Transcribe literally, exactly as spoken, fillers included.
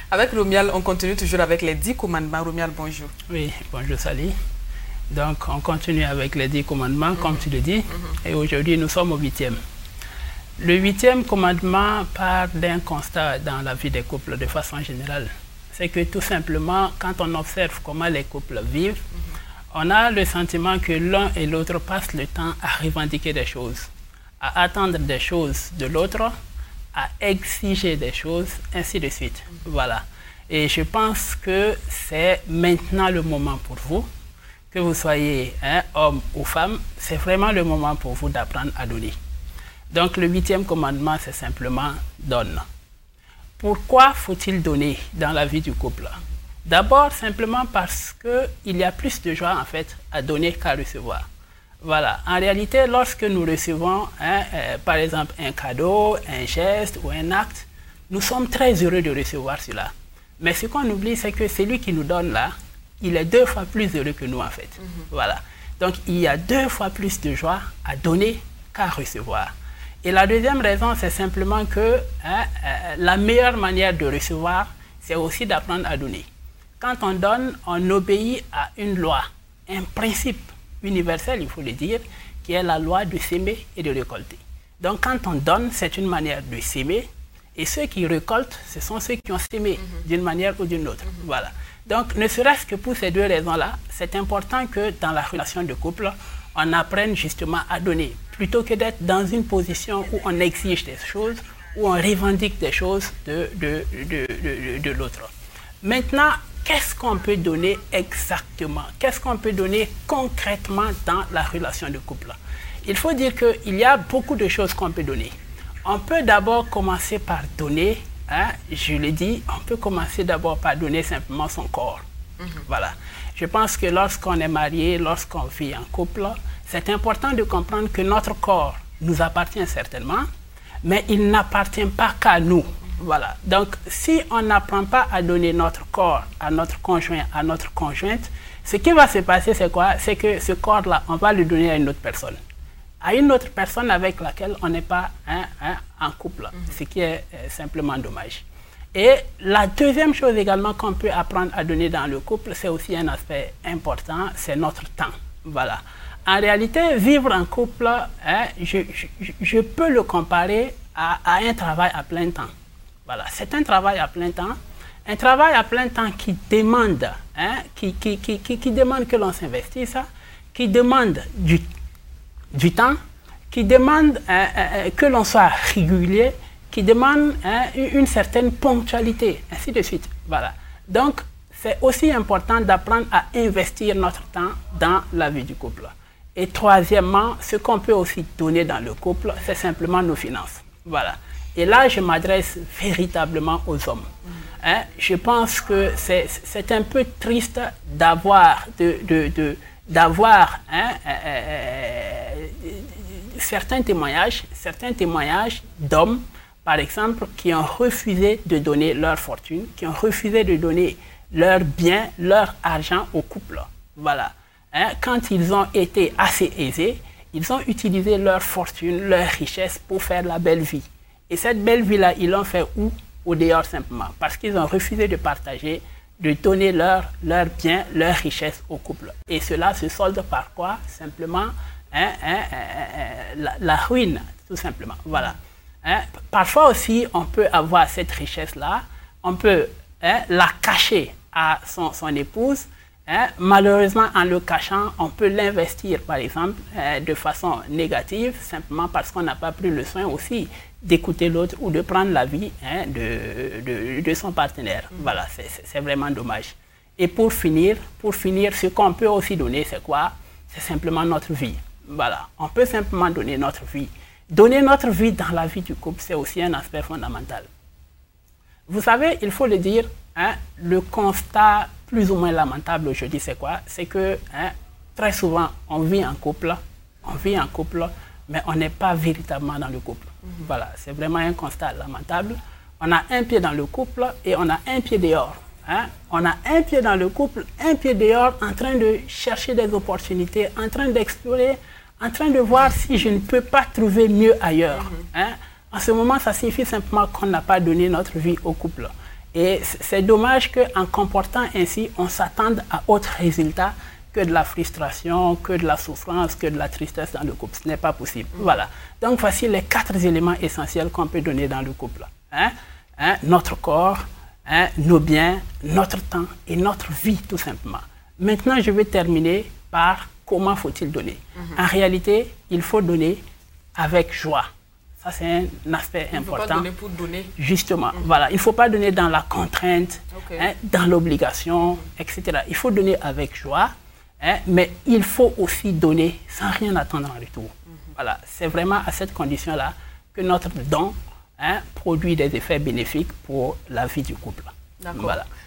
Avec Romuald, on continue toujours avec les dix commandements. Romuald, bonjour. Oui, bonjour Sally. Donc, on continue avec les dix commandements, mm-hmm. comme tu le dis. Mm-hmm. Et aujourd'hui, nous sommes au huitième. Le huitième commandement part d'un constat dans la vie des couples de façon générale. C'est que tout simplement, quand on observe comment les couples vivent, mm-hmm. on a le sentiment que l'un et l'autre passent le temps à revendiquer des choses, à attendre des choses de l'autre, à exiger des choses, ainsi de suite. Mm-hmm. Voilà. Et je pense que c'est maintenant le moment pour vous, que vous soyez hein, homme ou femme, c'est vraiment le moment pour vous d'apprendre à donner. Donc le huitième commandement, c'est simplement donne. Pourquoi faut-il donner dans la vie du couple? D'abord, simplement parce qu'il y a plus de joie en fait à donner qu'à recevoir. Voilà. En réalité, lorsque nous recevons, hein, euh, par exemple, un cadeau, un geste ou un acte, nous sommes très heureux de recevoir cela. Mais ce qu'on oublie, c'est que celui qui nous donne là, il est deux fois plus heureux que nous en fait. Mm-hmm. Voilà. Donc, il y a deux fois plus de joie à donner qu'à recevoir. Et la deuxième raison, c'est simplement que hein, euh, la meilleure manière de recevoir, c'est aussi d'apprendre à donner. Quand on donne, on obéit à une loi, un principe universel, il faut le dire, qui est la loi de s'aimer et de récolter. Donc, quand on donne, c'est une manière de s'aimer. Et ceux qui récoltent, ce sont ceux qui ont sémé mm-hmm. d'une manière ou d'une autre. Mm-hmm. Voilà. Donc, ne serait-ce que pour ces deux raisons-là, c'est important que dans la relation de couple, on apprenne justement à donner, plutôt que d'être dans une position où on exige des choses, où on revendique des choses de, de, de, de, de, de l'autre. Maintenant, qu'est-ce qu'on peut donner exactement? Qu'est-ce qu'on peut donner concrètement dans la relation de couple? Il faut dire qu'il y a beaucoup de choses qu'on peut donner. On peut d'abord commencer par donner, hein, je le dis, on peut commencer d'abord par donner simplement son corps. Mm-hmm. Voilà. Je pense que lorsqu'on est marié, lorsqu'on vit en couple, c'est important de comprendre que notre corps nous appartient certainement, mais il n'appartient pas qu'à nous. Voilà. Donc, si on n'apprend pas à donner notre corps à notre conjoint, à notre conjointe, ce qui va se passer, c'est quoi? C'est que ce corps-là, on va le donner à une autre personne. À une autre personne avec laquelle on n'est pas hein, hein, en couple, mm-hmm. ce qui est euh, simplement dommage. Et la deuxième chose également qu'on peut apprendre à donner dans le couple, c'est aussi un aspect important, c'est notre temps. Voilà. En réalité, vivre en couple, hein, je, je, je peux le comparer à, à un travail à plein temps. Voilà. C'est un travail à plein temps, un travail à plein temps qui demande, hein, qui, qui, qui, qui, qui demande que l'on s'investisse, qui demande du temps, du temps, qui demande euh, euh, que l'on soit régulier, qui demande hein, une certaine ponctualité, ainsi de suite. Voilà. Donc, c'est aussi important d'apprendre à investir notre temps dans la vie du couple. Et troisièmement, ce qu'on peut aussi donner dans le couple, c'est simplement nos finances. Voilà. Et là, je m'adresse véritablement aux hommes. Mmh. Hein, je pense que c'est, c'est un peu triste d'avoir de, de, de d'avoir hein, euh, euh, certains témoignages, certains témoignages d'hommes, par exemple, qui ont refusé de donner leur fortune, qui ont refusé de donner leurs biens, leur argent au couple. Voilà. Hein, quand ils ont été assez aisés, ils ont utilisé leur fortune, leur richesse pour faire la belle vie. Et cette belle vie-là, ils l'ont fait où? Au dehors simplement, parce qu'ils ont refusé de partager, de donner leurs leur biens, leur richesse au couple. Et cela se solde par quoi? Simplement hein, hein, hein, la, la ruine, tout simplement. Voilà. Hein? Parfois aussi, on peut avoir cette richesse-là, on peut hein, la cacher à son, son épouse. Hein? Malheureusement, en le cachant, on peut l'investir, par exemple, hein, de façon négative, simplement parce qu'on n'a pas pris le soin aussi d'écouter l'autre ou de prendre l'avis hein, de, de, de son partenaire. Mmh. Voilà, c'est, c'est vraiment dommage. Et pour finir, pour finir, ce qu'on peut aussi donner, c'est quoi? C'est simplement notre vie. Voilà, on peut simplement donner notre vie. Donner notre vie dans la vie du couple, c'est aussi un aspect fondamental. Vous savez, il faut le dire, hein, le constat plus ou moins lamentable aujourd'hui, c'est quoi? C'est que hein, très souvent, on vit en couple, on vit en couple, mais on n'est pas véritablement dans le couple. Mm-hmm. Voilà, c'est vraiment un constat lamentable. On a un pied dans le couple et on a un pied dehors. Hein? On a un pied dans le couple, un pied dehors, en train de chercher des opportunités, en train d'explorer, en train de voir si je ne peux pas trouver mieux ailleurs. Mm-hmm. Hein? En ce moment, ça signifie simplement qu'on n'a pas donné notre vie au couple. Et c'est dommage qu'en comportant ainsi, on s'attende à autre résultat que de la frustration, que de la souffrance, que de la tristesse dans le couple. Ce n'est pas possible. Mmh. Voilà. Donc, voici les quatre éléments essentiels qu'on peut donner dans le couple. Hein? Hein? Notre corps, hein? Nos biens, notre temps et notre vie, tout simplement. Maintenant, je vais terminer par comment faut-il donner. Mmh. En réalité, il faut donner avec joie. Ça, c'est un aspect il important. Il ne faut pas donner pour donner. Justement, mmh. voilà. Il ne faut pas donner dans la contrainte, okay. hein, dans l'obligation, mmh. et cetera. Il faut donner avec joie. Hein, mais il faut aussi donner sans rien attendre en retour. Mm-hmm. Voilà, c'est vraiment à cette condition-là que notre don hein, produit des effets bénéfiques pour la vie du couple. D'accord. Voilà.